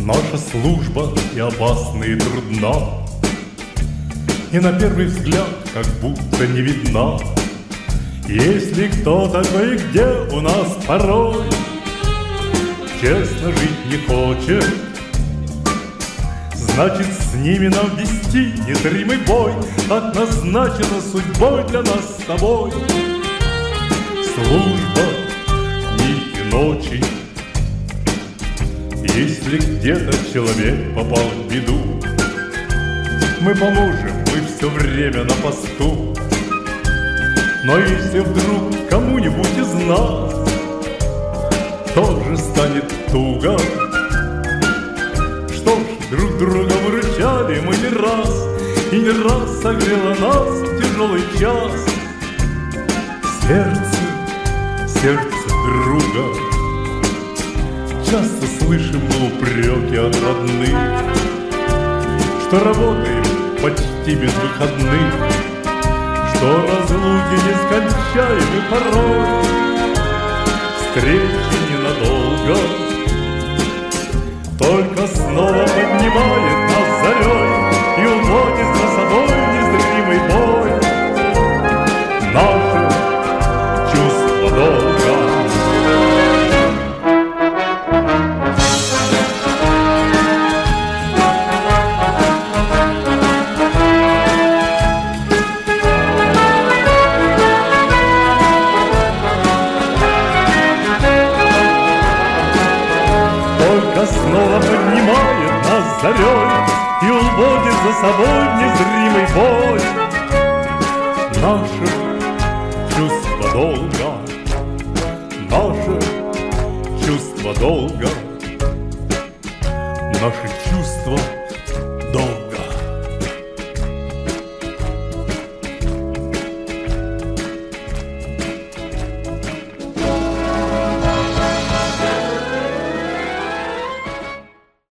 Наша служба и опасна, и трудна, и на первый взгляд как будто не видна. Если кто-то кое-где у нас порой честно жить не хочет, значит, с ними нам вести незримый бой. Так назначено судьбой для нас с тобой. Служба дни и ночи. Если где-то человек попал в беду, мы поможем, мы все время на посту. Но если вдруг кому-нибудь из нас тоже станет туго, что ж, друг друга выручали мы не раз, и не раз согрело нас в тяжелый час сердце друга. Часто слышим мы упреки от родных, что работаем почти без выходных, что разлуки нескончаемы порой, встречи ненадолго. Только снова поднимает нас зарей и уводит за собой в незримый бой наше чувство долга. Снова поднимает нас зарей и уводит за собой в незримый бой наше чувство долга, наше чувство долга, наше чувство долга.